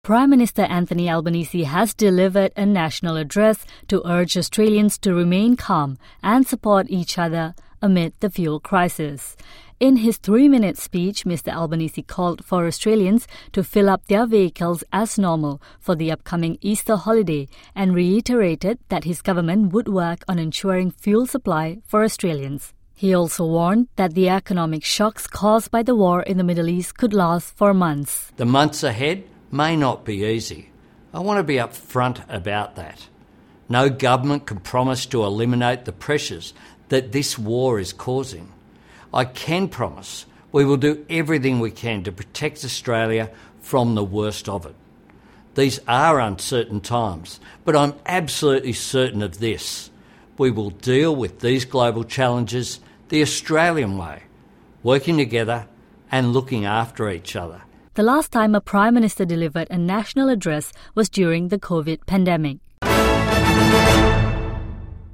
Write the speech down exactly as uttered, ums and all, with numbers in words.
Prime Minister Anthony Albanese has delivered a national address to urge Australians to remain calm and support each other amid the fuel crisis. In his three-minute speech, Mister Albanese called for Australians to fill up their vehicles as normal for the upcoming Easter holiday and reiterated that his government would work on ensuring fuel supply for Australians. He also warned that the economic shocks caused by the war in the Middle East could last for months. The months ahead may not be easy. I want to be upfront about that. No government can promise to eliminate the pressures that this war is causing. I can promise we will do everything we can to protect Australia from the worst of it. These are uncertain times, but I'm absolutely certain of this. We will deal with these global challenges the Australian way, working together and looking after each other. The last time a Prime Minister delivered a national address was during the COVID pandemic.